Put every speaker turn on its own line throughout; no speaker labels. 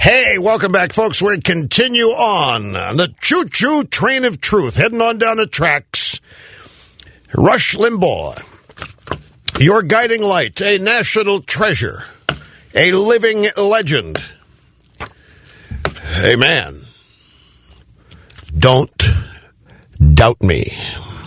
Hey, welcome back, folks. We continue on the choo-choo train of truth, heading on down the tracks. Rush Limbaugh, your guiding light, a national treasure, a living legend. Hey, man, don't doubt me.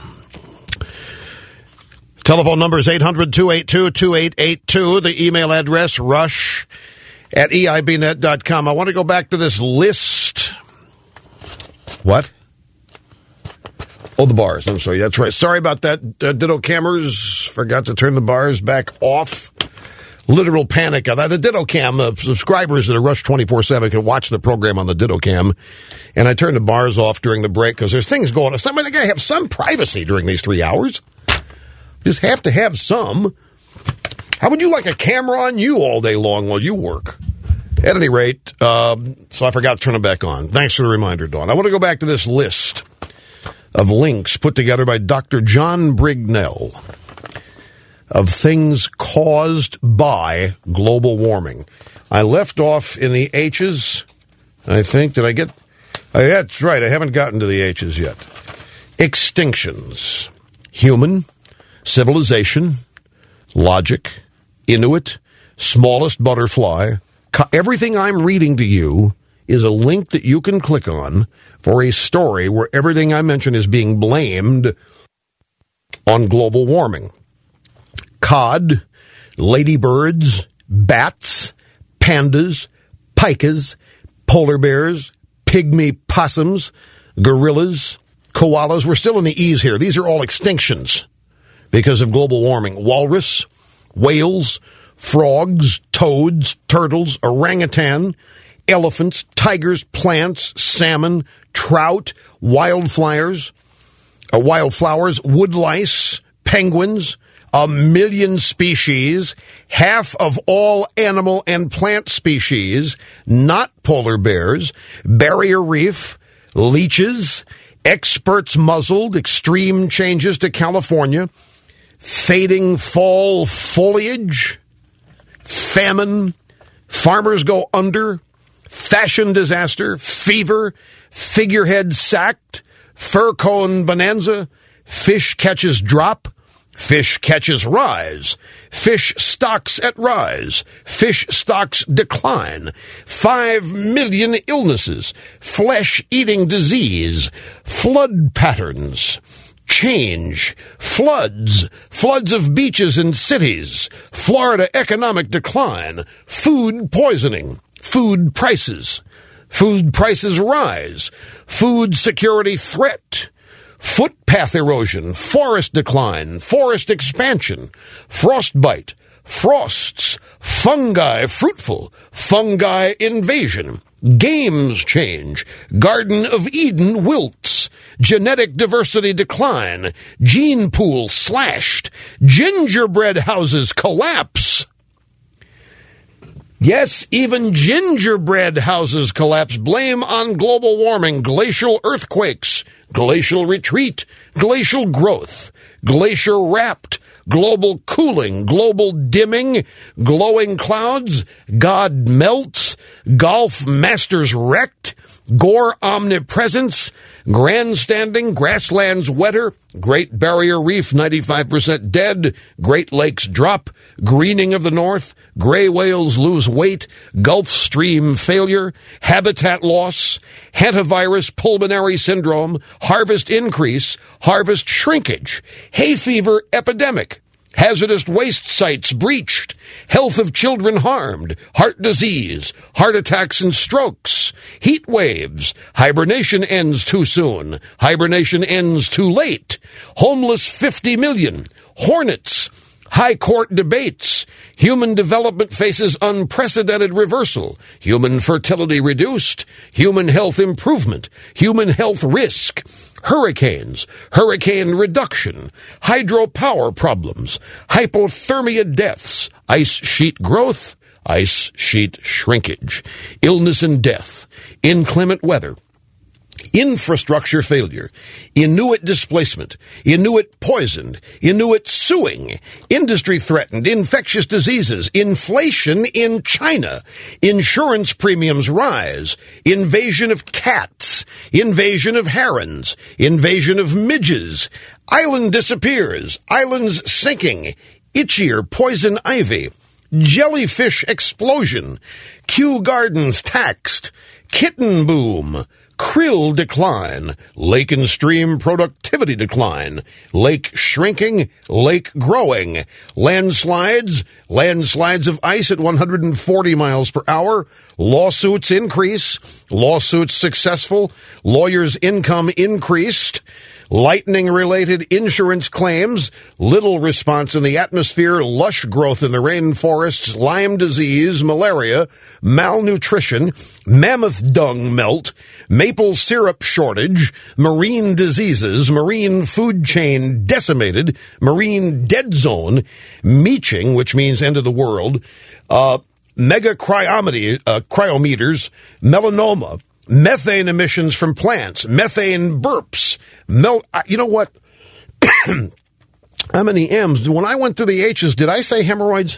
Telephone number is 800-282-2882. The email address, rush@eibnet.com. I want to go back to this list. What? Oh, the bars. I'm sorry. That's right. Sorry about that. Ditto cameras. Forgot to turn the bars back off. Literal panic. The Ditto Cam, subscribers that are Rush 24/7 can watch the program on the Ditto Cam. And I turned the bars off during the break because there's things going on. Somebody got to have some privacy during these 3 hours. Just have to have some. How would you like a camera on you all day long while you work? At any rate, so I forgot to turn it back on. Thanks for the reminder, Dawn. I want to go back to this list of links put together by Dr. John Brignell of things caused by global warming. I left off in the H's, I think. Did I get... that's right, I haven't gotten to the H's yet. Extinctions. Human, civilization, logic, Inuit, smallest butterfly. Everything I'm reading to you is a link that you can click on for a story where everything I mention is being blamed on global warming. Cod, ladybirds, bats, pandas, pikas, polar bears, pygmy possums, gorillas, koalas. We're still in the E's here. These are all extinctions because of global warming. Walrus, whales, frogs, toads, turtles, orangutan, elephants, tigers, plants, salmon, trout, wildflowers, woodlice, penguins, 1 million species, half of all animal and plant species, not polar bears, barrier reef, leeches, experts muzzled, extreme changes to California, fading fall foliage, famine, farmers go under, fashion disaster, fever, figurehead sacked, fur cone bonanza, fish catches drop, fish catches rise, fish stocks at rise, fish stocks decline, 5 million illnesses, flesh-eating disease, flood patterns, change, floods of beaches and cities, Florida economic decline, food poisoning, food prices rise, food security threat, footpath erosion, forest decline, forest expansion, frostbite, frosts, fungi fruitful, fungi invasion, games change, Garden of Eden wilts, genetic diversity decline, gene pool slashed, gingerbread houses collapse. Yes, even gingerbread houses collapse. Blame on global warming, glacial earthquakes, glacial retreat, glacial growth, glacier wrapped, global cooling, global dimming, glowing clouds, God melts, golf masters wrecked, Gore omnipresence, grandstanding, grasslands wetter, Great Barrier Reef 95% dead, Great Lakes drop, greening of the North, gray whales lose weight, Gulf Stream failure, habitat loss, hantavirus pulmonary syndrome, harvest increase, harvest shrinkage, hay fever epidemic, hazardous waste sites breached, health of children harmed, heart disease, heart attacks and strokes, heat waves, hibernation ends too soon, hibernation ends too late, homeless 50 million, hornets, high court debates, human development faces unprecedented reversal, human fertility reduced, human health improvement, human health risk, hurricanes, hurricane reduction, hydropower problems, hypothermia deaths, ice sheet growth, ice sheet shrinkage, illness and death, inclement weather, Infrastructure failure, Inuit displacement, Inuit poisoned, Inuit suing, industry threatened, infectious diseases, inflation in China, insurance premiums rise, invasion of cats, invasion of herons, invasion of midges, island disappears, islands sinking, itchier poison ivy, jellyfish explosion, Kew Gardens taxed, kitten boom, krill decline, lake and stream productivity decline, lake shrinking, lake growing, landslides of ice at 140 miles per hour, lawsuits increase, lawsuits successful, lawyers' income increased, lightning-related insurance claims, little response in the atmosphere, lush growth in the rainforests, Lyme disease, malaria, malnutrition, mammoth dung melt, maple syrup shortage, marine diseases, marine food chain decimated, marine dead zone, meeching, which means end of the world, mega cryometers, melanoma, methane emissions from plants, methane burps. You know what? How many M's? When I went through the H's, did I say hemorrhoids?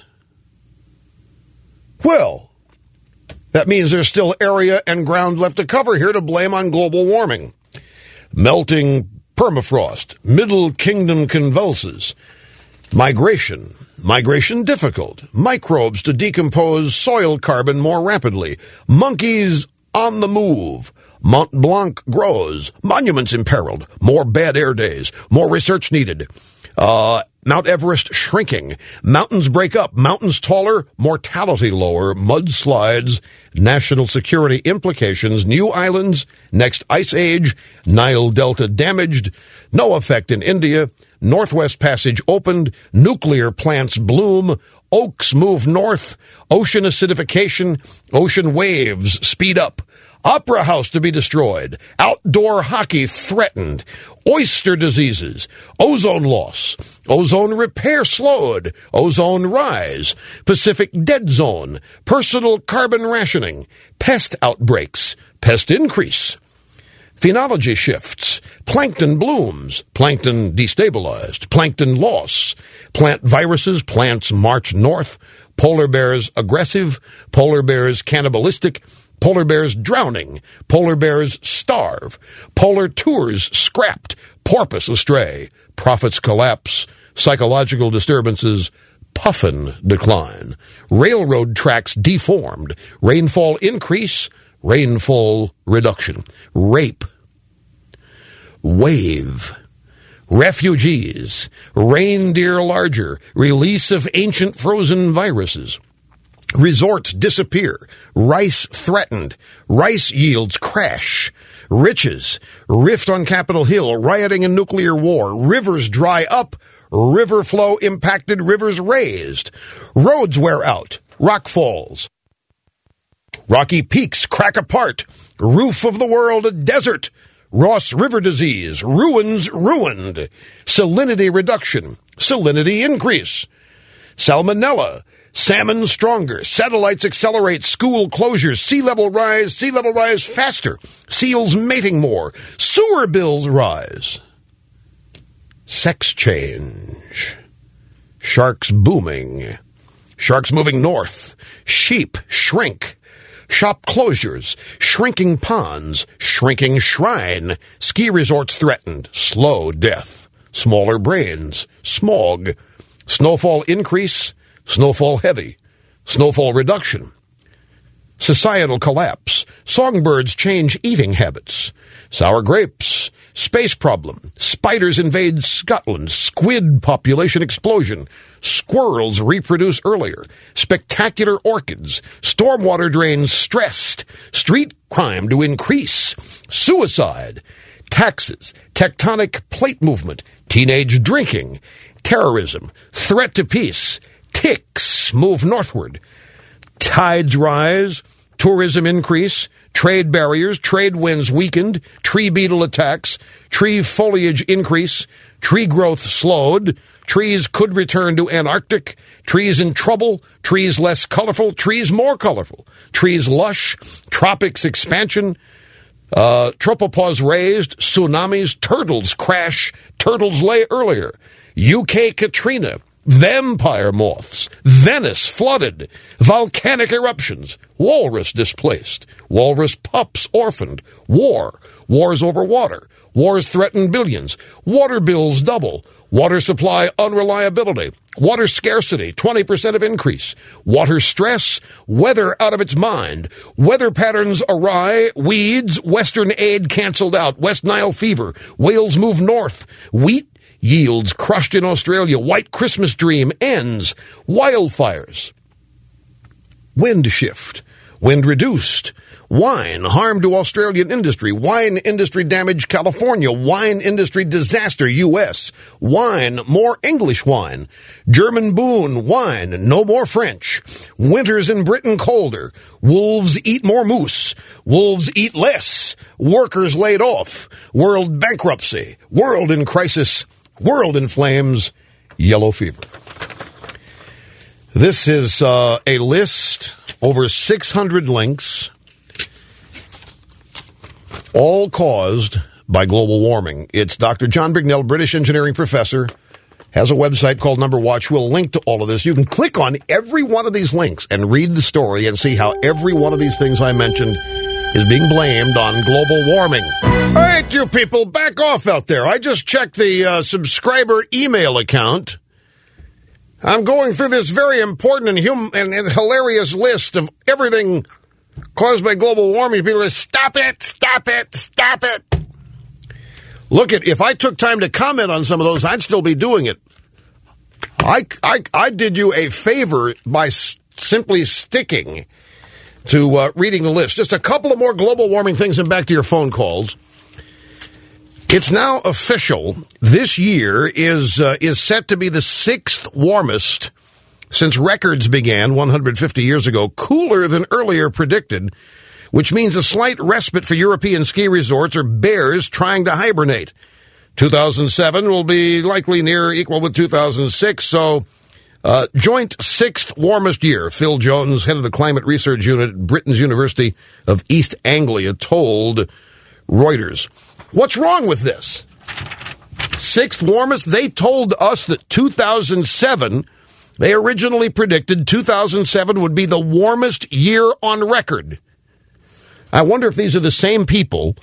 Well, that means there's still area and ground left to cover here to blame on global warming. Melting permafrost. Middle Kingdom convulses. Migration difficult. Microbes to decompose soil carbon more rapidly. Monkeys on the move. Mont Blanc grows. Monuments imperiled. More bad air days. More research needed. Mount Everest shrinking. Mountains break up. Mountains taller. Mortality lower. Mudslides. National security implications. New islands. Next ice age. Nile Delta damaged. No effect in India. Northwest Passage opened. Nuclear plants bloom. Oaks move north. Ocean acidification. Ocean waves speed up. Opera House to be destroyed. Outdoor hockey threatened. Oyster diseases. Ozone loss. Ozone repair slowed. Ozone rise. Pacific dead zone. Personal carbon rationing. Pest outbreaks. Pest increase. Phenology shifts. Plankton blooms. Plankton destabilized. Plankton loss. Plant viruses. Plants march north. Polar bears aggressive. Polar bears cannibalistic. Polar bears drowning. Polar bears starve. Polar tours scrapped. Porpoise astray. Profits collapse. Psychological disturbances. Puffin decline. Railroad tracks deformed. Rainfall increase. Rainfall reduction. Rape. Wave. Refugees. Reindeer larger. Release of ancient frozen viruses. Resorts disappear. Rice threatened. Rice yields crash. Riches. Rift on Capitol Hill. Rioting and nuclear war. Rivers dry up. River flow impacted. Rivers raised. Roads wear out. Rock falls. Rocky peaks crack apart. Roof of the world a desert. Ross River disease. Ruins ruined. Salinity reduction. Salinity increase. Salmonella. Salmon stronger. Satellites accelerate. School closures. Sea level rise faster. Seals mating more. Sewer bills rise. Sex change. Sharks booming. Sharks moving north. Sheep shrink. Shop closures. Shrinking ponds. Shrinking shrine. Ski resorts threatened. Slow death. Smaller brains. Smog. Snowfall increase. Snowfall heavy. Snowfall reduction. Societal collapse. Songbirds change eating habits. Sour grapes. Space problem. Spiders invade Scotland. Squid population explosion. Squirrels reproduce earlier. Spectacular orchids. Stormwater drains stressed. Street crime to increase. Suicide. Taxes. Tectonic plate movement. Teenage drinking. Terrorism. Threat to peace. Ticks move northward. Tides rise. Tourism increase. Trade barriers. Trade winds weakened. Tree beetle attacks. Tree foliage increase. Tree growth slowed. Trees could return to Antarctic. Trees in trouble. Trees less colorful. Trees more colorful. Trees lush. Tropics expansion. Tropopause raised, tsunamis, turtles crash, turtles lay earlier. UK Katrina, vampire moths, Venice flooded, volcanic eruptions, walrus displaced, walrus pups orphaned, wars over water, wars threaten billions, water bills double, water supply unreliability, water scarcity, 20% of increase, water stress, weather out of its mind, weather patterns awry, weeds, Western aid canceled out, West Nile fever, whales move north, wheat yields crushed in Australia, white Christmas dream ends, wildfires, wind shift, wind reduced, wine harm to Australian industry, wine industry damage California, wine industry disaster U.S., wine, more English wine, German boon, wine, no more French, winters in Britain colder, wolves eat more moose, wolves eat less, workers laid off, world bankruptcy, world in crisis, world in flames, yellow fever. This is a list, over 600 links, all caused by global warming. It's Dr. John Bignell, British engineering professor, has a website called Number Watch. We'll link to all of this. You can click on every one of these links and read the story and see how every one of these things I mentioned is being blamed on global warming. All right, you people, back off out there. I just checked the subscriber email account. I'm going through this very important and hilarious list of everything caused by global warming. People are stop it, stop it, stop it. Look, if I took time to comment on some of those, I'd still be doing it. I did you a favor by simply sticking to reading the list. Just a couple of more global warming things and back to your phone calls. It's now official. This year is set to be the 6th warmest since records began 150 years ago, cooler than earlier predicted, which means a slight respite for European ski resorts or bears trying to hibernate. 2007 will be likely near equal with 2006, so joint 6th warmest year. Phil Jones, head of the Climate Research Unit at Britain's University of East Anglia, told Reuters. What's wrong with this? 6th warmest? They told us that 2007, they originally predicted 2007 would be the warmest year on record. I wonder if these are the same people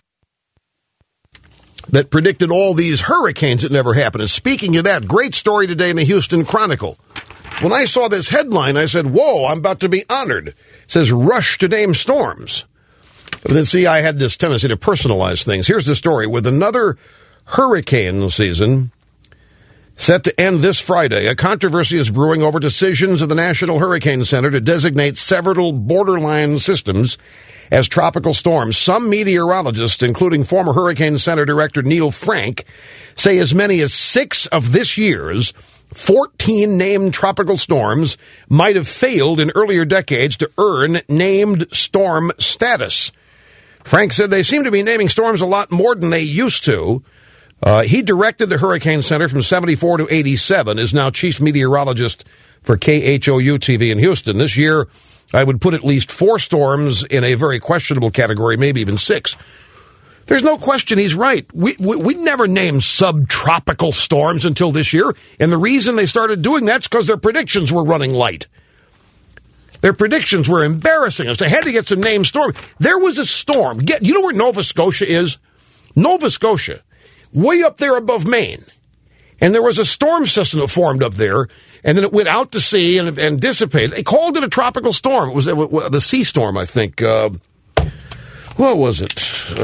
that predicted all these hurricanes that never happened. And speaking of that, great story today in the Houston Chronicle. When I saw this headline, I said, whoa, I'm about to be honored. It says, rush to name storms. But then, see, I had this tendency to personalize things. Here's the story. With another hurricane season set to end this Friday, a controversy is brewing over decisions of the National Hurricane Center to designate several borderline systems as tropical storms. Some meteorologists, including former Hurricane Center Director Neil Frank, say as many as 6 of this year's 14 named tropical storms might have failed in earlier decades to earn named storm status. Frank said they seem to be naming storms a lot more than they used to. He directed the Hurricane Center from 74 to 87, is now chief meteorologist for KHOU-TV in Houston. This year, I would put at least 4 storms in a very questionable category, maybe even 6. There's no question he's right. We never named subtropical storms until this year, and the reason they started doing that's because their predictions were running light. Their predictions were embarrassing us. They had to get some named storms. There was a storm. You know where Nova Scotia is? Nova Scotia, way up there above Maine. And there was a storm system that formed up there, and then it went out to sea and dissipated. They called it a tropical storm. It was the sea storm, I think. What was it?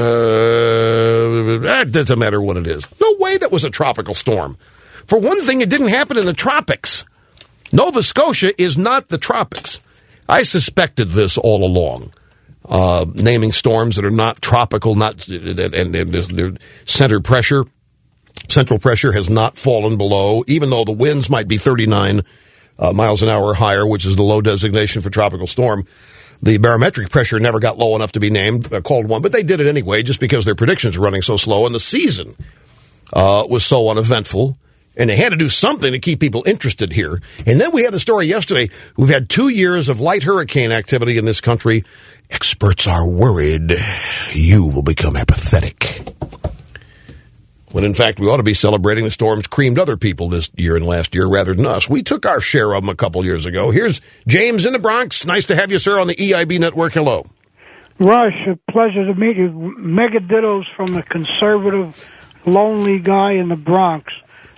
It doesn't matter what it is. No way that was a tropical storm. For one thing, it didn't happen in the tropics. Nova Scotia is not the tropics. I suspected this all along. Naming storms that are not tropical, and their central pressure has not fallen below, even though the winds might be 39 miles an hour or higher, which is the low designation for tropical storm. The barometric pressure never got low enough to be named, called one, but they did it anyway just because their predictions were running so slow and the season was so uneventful. And they had to do something to keep people interested here. And then we had the story yesterday. We've had 2 years of light hurricane activity in this country. Experts are worried you will become apathetic. When, in fact, we ought to be celebrating the storms creamed other people this year and last year rather than us. We took our share of them a couple years ago. Here's James in the Bronx. Nice to have you, sir, on the EIB network. Hello.
Rush, a pleasure to meet you. Mega dittos from the conservative, lonely guy in the Bronx.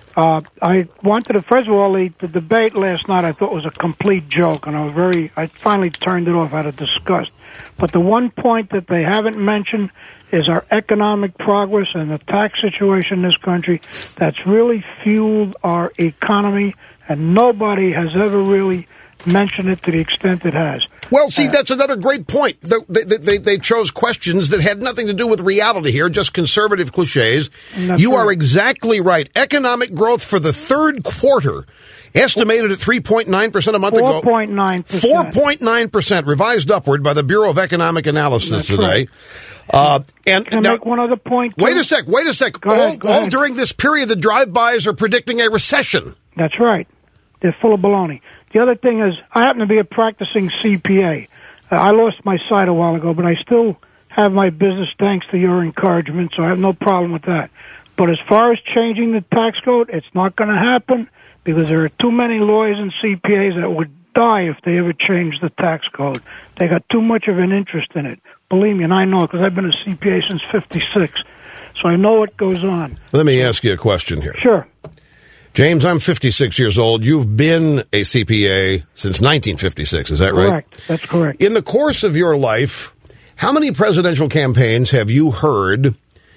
I wanted to, first of all, the debate last night I thought was a complete joke, and I finally turned it off out of disgust. But the one point that they haven't mentioned is our economic progress and the tax situation in this country that's really fueled our economy, and nobody has ever really mentioned it to the extent it has.
Well, see, that's another great point. They chose questions that had nothing to do with reality here, just conservative cliches. You are exactly right. Economic growth for the third quarter, estimated at 3.9% a month ago.
4.9%.
4.9%, revised upward by the Bureau of Economic Analysis today.
Right. Can I make one other point, too?
Wait a sec.
Go ahead.
All during this period, the drive-bys are predicting a recession.
That's right. They're full of baloney. The other thing is, I happen to be a practicing CPA. I lost my sight a while ago, but I still have my business thanks to your encouragement, so I have no problem with that. But as far as changing the tax code, it's not going to happen because there are too many lawyers and CPAs that would die if they ever changed the tax code. They got too much of an interest in it. Believe me, and I know it because I've been a CPA since '56, so I know what goes on.
Let me ask you a question here.
Sure.
James, I'm 56 years old. You've been a CPA since 1956, is that right?
Correct. That's correct.
In the course of your life, how many presidential campaigns have you heard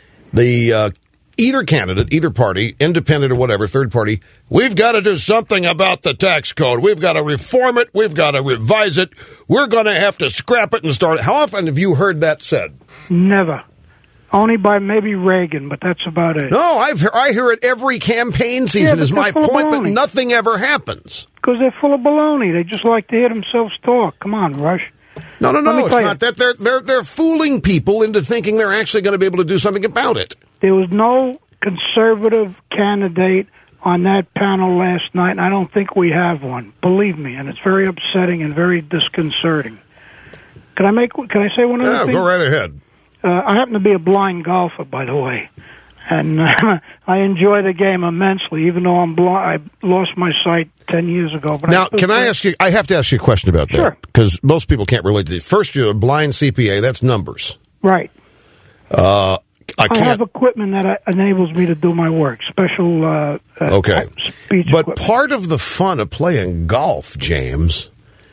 the either candidate, either party, independent or whatever, third party, we've got to do something about the tax code. We've got to reform it. We've got to revise it. We're going to have to scrap it and start it. How often have you heard that said?
Never. Only by maybe Reagan, but that's about it.
No, I hear it every campaign season is my point, but nothing ever happens.
Because they're full of baloney. They just like to hear themselves talk. Come on, Rush.
No, it's not that. They're fooling people into thinking they're actually going to be able to do something about it.
There was no conservative candidate on that panel last night, and I don't think we have one. Believe me, and it's very upsetting and very disconcerting. Can I say one other thing?
Yeah, go right ahead.
I happen to be a blind golfer, by the way, and I enjoy the game immensely, even though I'm blind. I lost my sight 10 years ago. But
now, can I ask you, I have to ask you a question about that.
Sure.
Because most people can't relate to it. First, you're a blind CPA, that's numbers.
Right.
I
have equipment that enables me to do my work, special speech
But
equipment.
part of the fun of playing golf, James,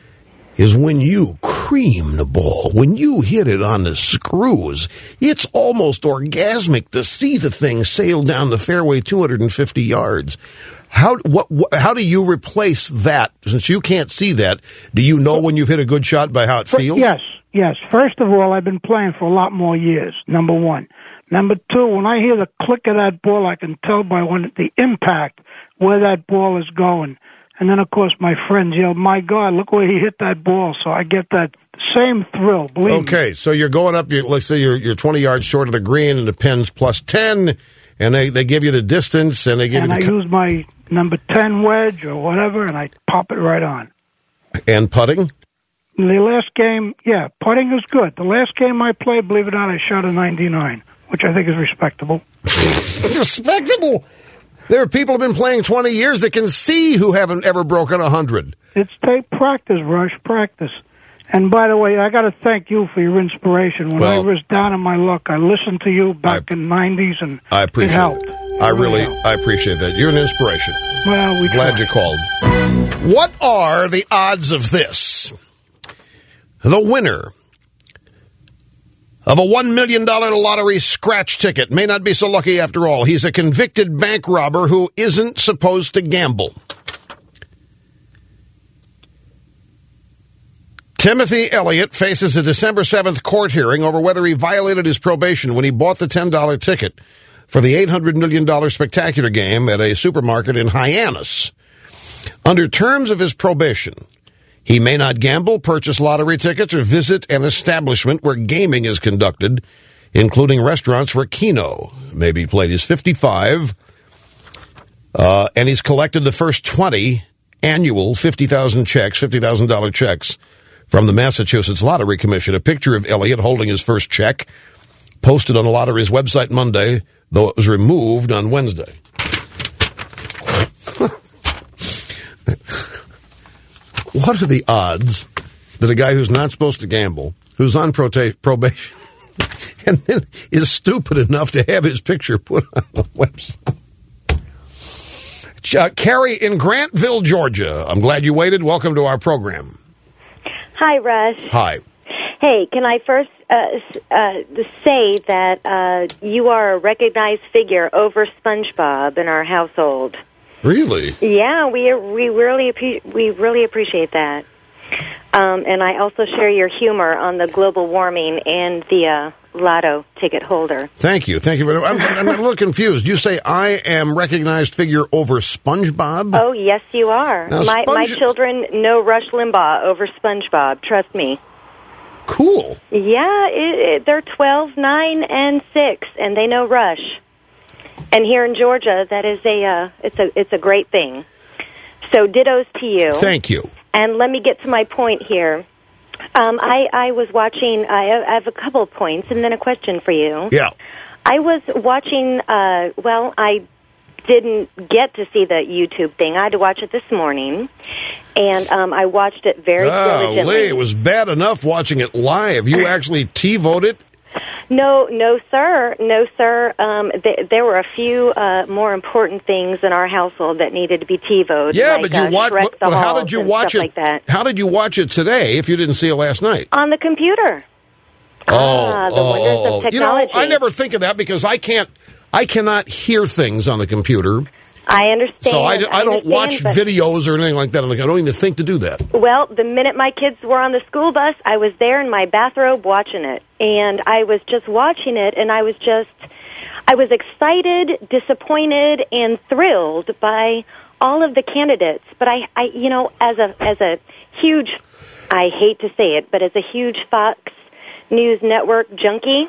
is when you cream the ball, when you hit it on the screws. It's almost orgasmic to see the thing sail down the fairway 250 yards. How do you replace that? Since you can't see that, do you know when you've hit a good shot by how it feels?
Yes. First of all, I've been playing for a lot more years, number one. Number two, when I hear the click of that ball, I can tell by the impact where that ball is going. And then, of course, my friends yell, my God, look where he hit that ball. So I get that same thrill, believe me.
Okay, so you're going up, let's say you're 20 yards short of the green and the pin's plus 10, and they give you the distance, and they give you the...
And I use my number 10 wedge or whatever, and I pop it right on.
And putting?
The last game, putting is good. The last game I played, believe it or not, I shot a 99, which I think is respectable.
Respectable? There are people who have been playing 20 years that can see who haven't ever broken 100.
It's practice, Rush, practice. And by the way, I got to thank you for your inspiration. When I was down in my luck, I listened to you back in the 90s, and it helped.
I appreciate that. You're an inspiration.
Well,
Glad you called. What are the odds of this? The winner of a $1 million lottery scratch ticket may not be so lucky after all. He's a convicted bank robber who isn't supposed to gamble. Timothy Elliott faces a December 7th court hearing over whether he violated his probation when he bought the $10 ticket for the $800 million spectacular game at a supermarket in Hyannis. Under terms of his probation, he may not gamble, purchase lottery tickets, or visit an establishment where gaming is conducted, including restaurants where Keno may be played. He's 55. And he's collected the first 20 annual $50,000 checks from the Massachusetts Lottery Commission. A picture of Elliott holding his first check posted on the lottery's website Monday, though it was removed on Wednesday. What are the odds that a guy who's not supposed to gamble, who's on probation, and then is stupid enough to have his picture put on the website? Carrie in Grantville, Georgia. I'm glad you waited. Welcome to our program.
Hi, Rush.
Hi.
Hey, can I first say that you are a recognized figure over SpongeBob in our household?
Really?
Yeah, we really appreciate that. And I also share your humor on the global warming and the lotto ticket holder.
Thank you. I'm a little confused. You say I am recognized figure over SpongeBob?
Oh, yes, you are.
Now,
my children know Rush Limbaugh over SpongeBob. Trust me.
Cool.
Yeah, they're 12, 9, and 6, and they know Rush. And here in Georgia, that is it's a great thing. So dittos to you.
Thank you.
And let me get to my point here. I was watching, I have a couple of points and then a question for you.
Yeah.
I was watching, I didn't get to see the YouTube thing. I had to watch it this morning. And I watched it very diligently.
Lee, it was bad enough watching it live. You actually T-voted?
No, sir. There were a few more important things in our household that needed to be TiVoed.
Yeah,
like,
but you watched. But how did you watch it?
Like that.
How did you watch it today if you didn't see it last night?
On the computer. The wonders of technology.
You know, I never think of that because I cannot hear things on the computer.
I understand.
So I don't watch videos or anything like that. I don't even think to do that.
Well, the minute my kids were on the school bus, I was there in my bathrobe watching it. And I was just watching it, and I was excited, disappointed, and thrilled by all of the candidates. But I as a huge, I hate to say it, but as a huge Fox News Network junkie,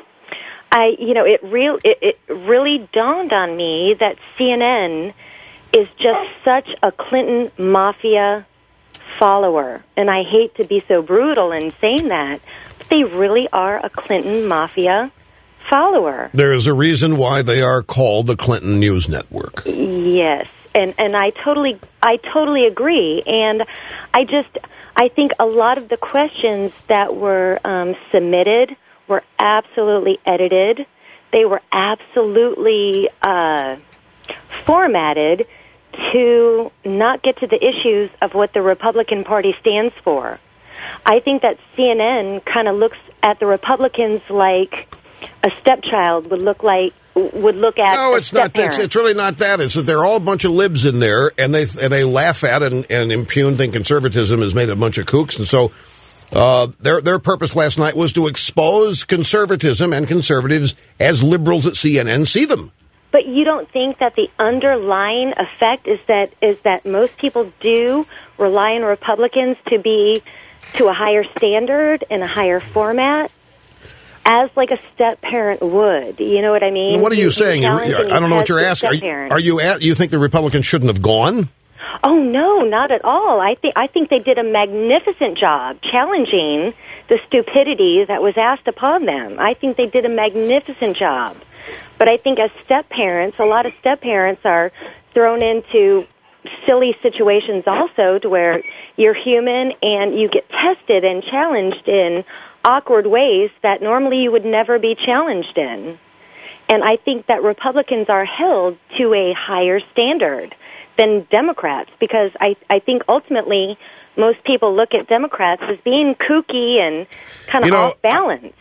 it really dawned on me that CNN is just such a Clinton mafia follower. And I hate to be so brutal in saying that, but they really are a Clinton mafia follower.
There is a reason why they are called the Clinton News Network.
Yes, and I totally agree. And I think a lot of the questions that were submitted were absolutely edited. They were absolutely formatted to not get to the issues of what the Republican Party stands for. I think that CNN kind of looks at the Republicans like a stepchild would look at.
No, it's not. It's really not that. It's that there are all a bunch of libs in there, and they laugh at and impugn, think conservatism has made a bunch of kooks, and so their purpose last night was to expose conservatism and conservatives as liberals at CNN see them.
But you don't think that the underlying effect is that most people do rely on Republicans to be to a higher standard and a higher format, as like a step-parent would. You know what I mean?
What are you saying? I don't know what you're asking. You think the Republicans shouldn't have gone?
Oh, no, not at all. I think they did a magnificent job challenging the stupidity that was asked upon them. I think they did a magnificent job. But I think as step-parents, a lot of step-parents are thrown into silly situations also to where you're human and you get tested and challenged in awkward ways that normally you would never be challenged in. And I think that Republicans are held to a higher standard than Democrats because I think ultimately most people look at Democrats as being kooky and kind of off balance.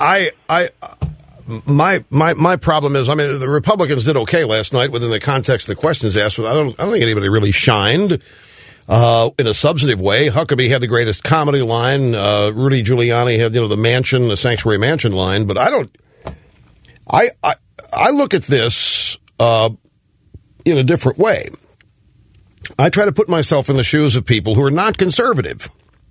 My problem is, the Republicans did okay last night within the context of the questions asked. But I don't think anybody really shined in a substantive way. Huckabee had the greatest comedy line. Rudy Giuliani had the sanctuary mansion line. But I look at this in a different way. I try to put myself in the shoes of people who are not conservative.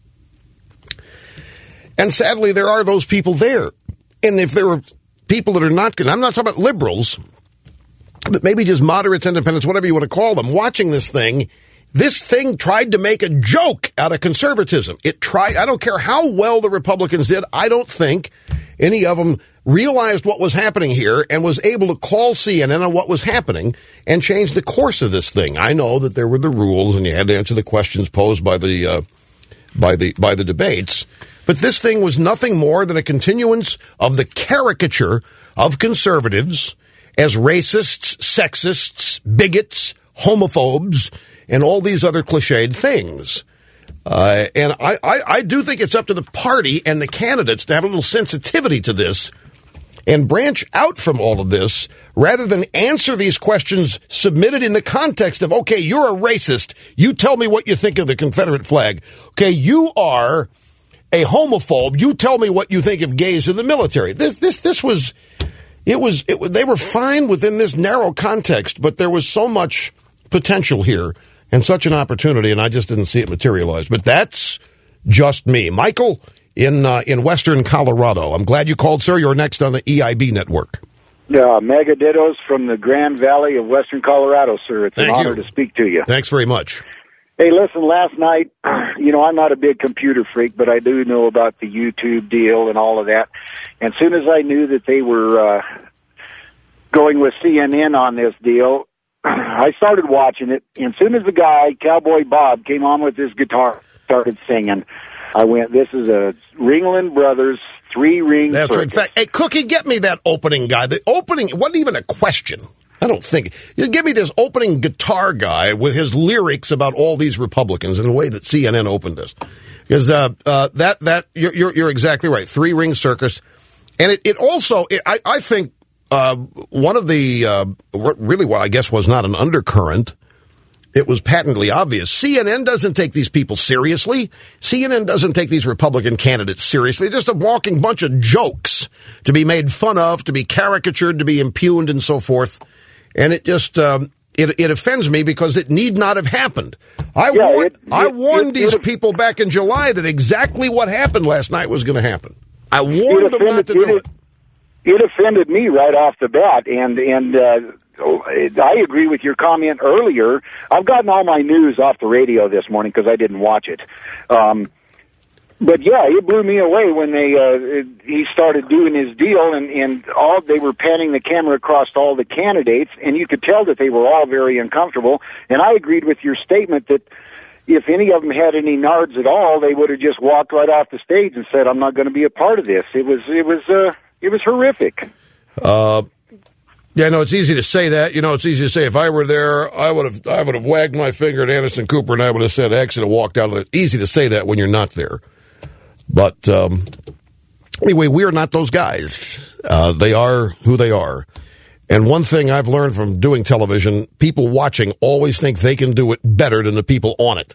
And sadly, there are those people there. And if there were people that are not, I'm not talking about liberals, but maybe just moderates, independents, whatever you want to call them, watching this thing tried to make a joke out of conservatism. I don't care how well the Republicans did, I don't think any of them realized what was happening here and was able to call CNN on what was happening and change the course of this thing. I know that there were the rules and you had to answer the questions posed by the debates, but this thing was nothing more than a continuance of the caricature of conservatives as racists, sexists, bigots, homophobes, and all these other cliched things. And I do think it's up to the party and the candidates to have a little sensitivity to this and branch out from all of this rather than answer these questions submitted in the context of, okay, you're a racist. You tell me what you think of the Confederate flag. Okay, you are a homophobe. You tell me what you think of gays in the military. They were fine within this narrow context, but there was so much potential here and such an opportunity, and I just didn't see it materialize. But that's just me. Michael in western Colorado. I'm glad you called, sir. You're next on the EIB network.
Mega dittos from the Grand Valley of western Colorado, sir. It's an honor to speak to you.
Thanks very much.
Hey, listen, last night, I'm not a big computer freak, but I do know about the YouTube deal and all of that. And as soon as I knew that they were going with CNN on this deal, I started watching it, and as soon as the guy, Cowboy Bob, came on with his guitar, started singing, I went, this is a Ringling Brothers 3-ring
That's
circus.
right. In fact, hey, Cookie, get me that opening guy. The opening, it wasn't even a question. I don't think. You give me this opening guitar guy with his lyrics about all these Republicans in the way that CNN opened this. Because you're exactly right. 3-ring circus. And it also, I think, one of the, really what I guess was not an undercurrent, it was patently obvious. CNN doesn't take these people seriously. CNN doesn't take these Republican candidates seriously. They're just a walking bunch of jokes to be made fun of, to be caricatured, to be impugned, and so forth. And it just, it offends me because it need not have happened. I warned these people back in July that exactly what happened last night was going to happen. I warned them not to do it.
It offended me right off the bat, and I agree with your comment earlier. I've gotten all my news off the radio this morning because I didn't watch it. But yeah, it blew me away when he started doing his deal, and they were panning the camera across all the candidates, and you could tell that they were all very uncomfortable. And I agreed with your statement that if any of them had any nards at all, they would have just walked right off the stage and said, "I'm not going to be a part of this." It was horrific.
Yeah, no, it's easy to say that. It's easy to say if I were there, I would have wagged my finger at Anderson Cooper and I would have said X and walked out of it. Easy to say that when you're not there. But anyway, we are not those guys. They are who they are. And one thing I've learned from doing television, people watching always think they can do it better than the people on it.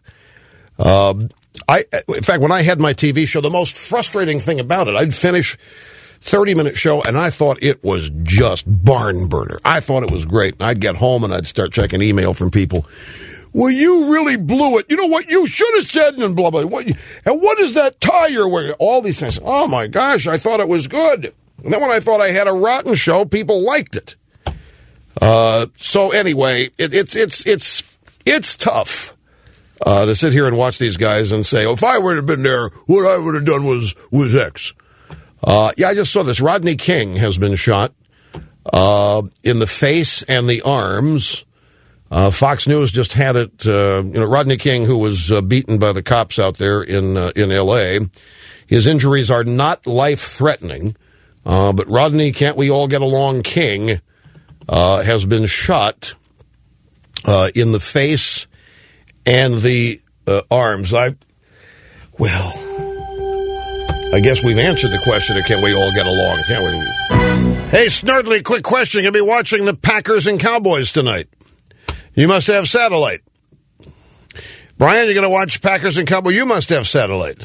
In fact, when I had my TV show, the most frustrating thing about it, I'd finish 30-minute show, and I thought it was just barn burner. I thought it was great. I'd get home, and I'd start checking email from people. Well, you really blew it. You know what you should have said, and blah, blah, blah. And what is that tie you're wearing? All these things. Oh, my gosh, I thought it was good. And then when I thought I had a rotten show, people liked it. So anyway, it's tough to sit here and watch these guys and say, if I would have been there, what I would have done was X. I just saw this. Rodney King has been shot in the face and the arms. Fox News just had it. Rodney King, who was beaten by the cops out there in L.A., his injuries are not life-threatening. But Rodney, can't we all get along, King, has been shot in the face and the arms. I guess we've answered the question of can we all get along, can't we? Hey, Snurdly, quick question. You'll be watching the Packers and Cowboys tonight. You must have satellite. Brian, you're going to watch Packers and Cowboys? You must have satellite.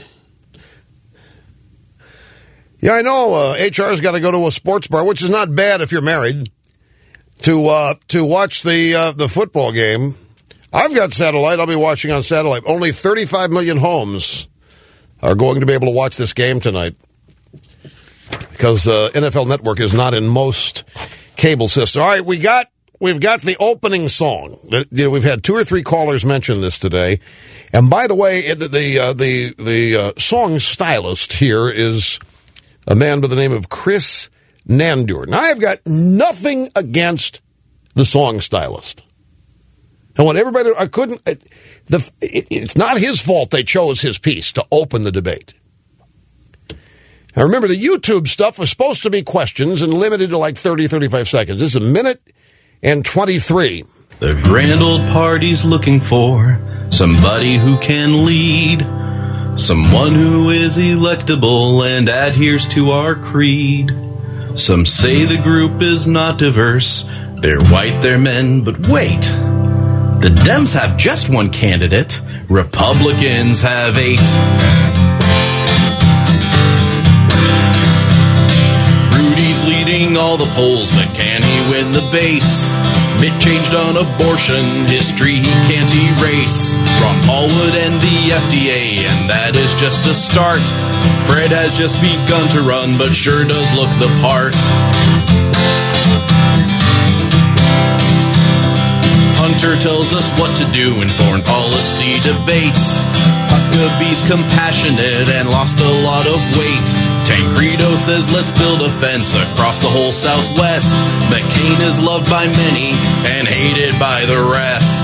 Yeah, I know. HR's got to go to a sports bar, which is not bad if you're married, to watch the football game. I've got satellite. I'll be watching on satellite. Only 35 million homes are going to be able to watch this game tonight because NFL Network is not in most cable systems. All right, we got we've got the opening song. We've had 2 or 3 callers mention this today. And by the way, the song stylist here is a man by the name of Chris Nandur. Now, I've got nothing against the song stylist. I want everybody, it's not his fault they chose his piece to open the debate. Now, remember, the YouTube stuff was supposed to be questions and limited to like 30, 35 seconds. This is 1 minute and 23.
The grand old party's looking for somebody who can lead, someone who is electable and adheres to our creed. Some say the group is not diverse. They're white, they're men, but wait. The Dems have just one candidate. Republicans have 8. Rudy's leading all the polls, but can he win the base? Mitt changed on abortion history he can't erase. Ron Paul would end the FDA, and that is just a start. Fred has just begun to run, but sure does look the part. Hunter tells us what to do in foreign policy debates. Huckabee's compassionate and lost a lot of weight. Tancredo says let's build a fence across the whole Southwest. McCain is loved by many and hated by the rest.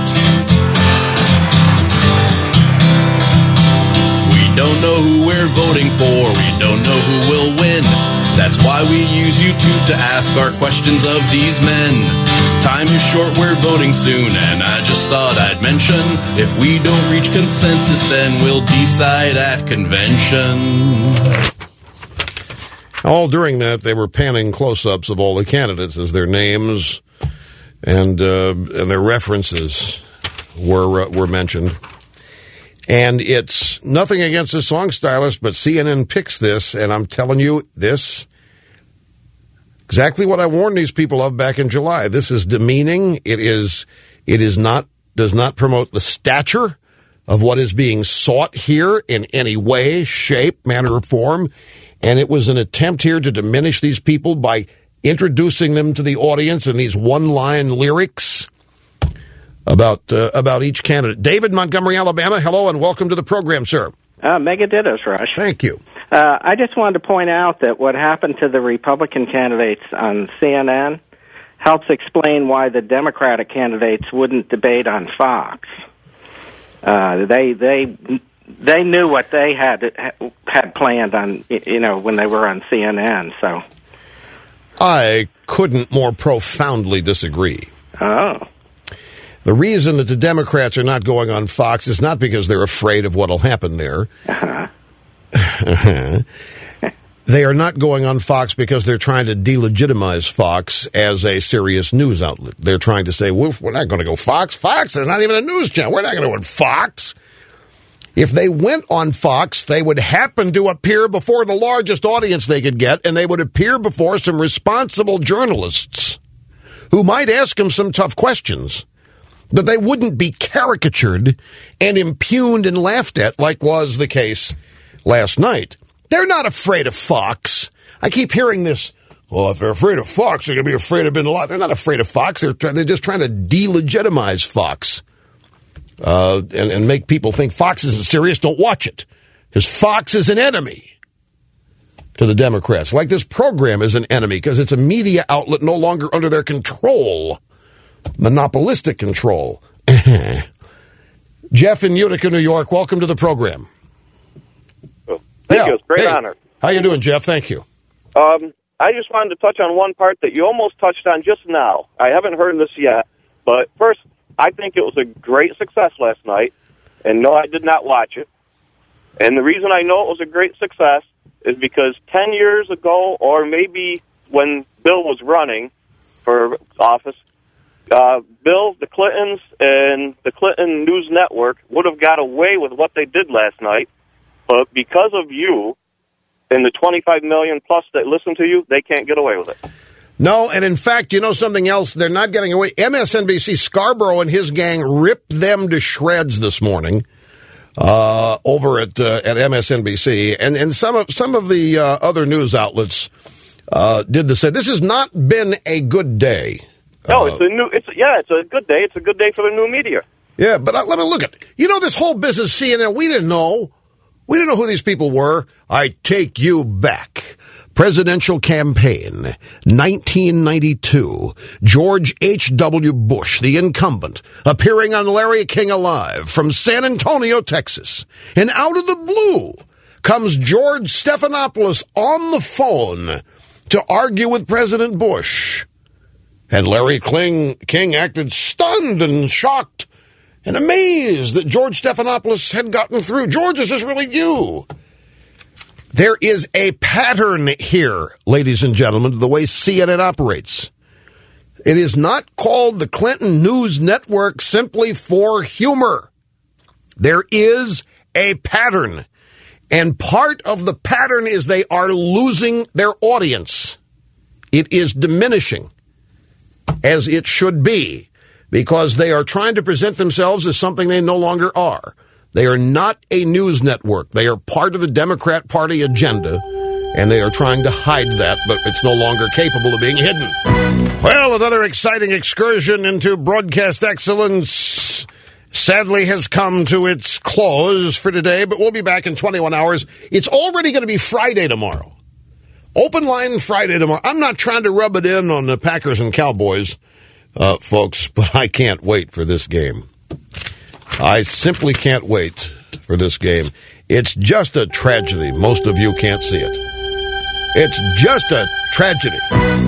We don't know who we're voting for, we don't know who will win. That's why we use YouTube to ask our questions of these men. Time is short, we're voting soon, and I just thought I'd mention, if we don't reach consensus, then we'll decide at convention.
All during that, they were panning close-ups of all the candidates as their names and their references were mentioned. And it's nothing against the song stylist, but CNN picks this, and I'm telling you, this exactly what I warned these people of back in July. This is demeaning. It does not promote the stature of what is being sought here in any way, shape, manner, or form. And it was an attempt here to diminish these people by introducing them to the audience in these one-line lyrics about each candidate. David, Montgomery, Alabama, hello and welcome to the program, sir.
Mega dittos, Rush.
Thank you.
I just wanted to point out that what happened to the Republican candidates on CNN helps explain why the Democratic candidates wouldn't debate on Fox. They knew what they had planned on, when they were on CNN. So
I couldn't more profoundly disagree.
Oh.
The reason that the Democrats are not going on Fox is not because they're afraid of what will happen there.
Uh-huh.
They are not going on Fox because they're trying to delegitimize Fox as a serious news outlet. They're trying to say, well, we're not going to go Fox. Fox is not even a news channel. We're not going to go on Fox. If they went on Fox, they would happen to appear before the largest audience they could get, and they would appear before some responsible journalists who might ask them some tough questions. But they wouldn't be caricatured and impugned and laughed at like was the case last night. They're not afraid of Fox. I keep hearing this, well, if they're afraid of Fox, they're going to be afraid of Bin Laden. They're not afraid of Fox. They're just trying to delegitimize Fox and make people think Fox isn't serious. Don't watch it because Fox is an enemy to the Democrats. Like this program is an enemy because it's a media outlet no longer under their control. Monopolistic control. Jeff in Utica, New York, welcome to the program.
Thank you. It's a great honor.
How you doing, Jeff? Thank you.
I just wanted to touch on one part that you almost touched on just now. I haven't heard this yet, but first, I think it was a great success last night, and no, I did not watch it. And the reason I know it was a great success is because 10 years ago, or maybe when Bill was running for office, Bill, the Clintons, and the Clinton News Network would have got away with what they did last night, but because of you and the 25 million plus that listen to you, they can't get away with it.
No, and in fact, you know something else? They're not getting away. MSNBC, Scarborough and his gang ripped them to shreds this morning over at MSNBC, and some of the other news outlets did the same. This has not been a good day
No, it's a good day. It's a good day for the new media.
Yeah, but let me look at it. You know, this whole business CNN, we didn't know. We didn't know who these people were. I take you back. Presidential campaign, 1992. George H.W. Bush, the incumbent, appearing on Larry King Alive from San Antonio, Texas. And out of the blue comes George Stephanopoulos on the phone to argue with President Bush. And Larry King acted stunned and shocked and amazed that George Stephanopoulos had gotten through. George, is this really you? There is a pattern here, ladies and gentlemen, to the way CNN operates. It is not called the Clinton News Network simply for humor. There is a pattern. And part of the pattern is they are losing their audience. It is diminishing, as it should be, because they are trying to present themselves as something they no longer are. They are not a news network. They are part of the Democrat Party agenda, and they are trying to hide that, but it's no longer capable of being hidden. Well, another exciting excursion into broadcast excellence sadly has come to its close for today, but we'll be back in 21 hours. It's already going to be Friday tomorrow. Open line Friday tomorrow. I'm not trying to rub it in on the Packers and Cowboys, folks, but I can't wait for this game. I simply can't wait for this game. It's just a tragedy. Most of you can't see it. It's just a tragedy.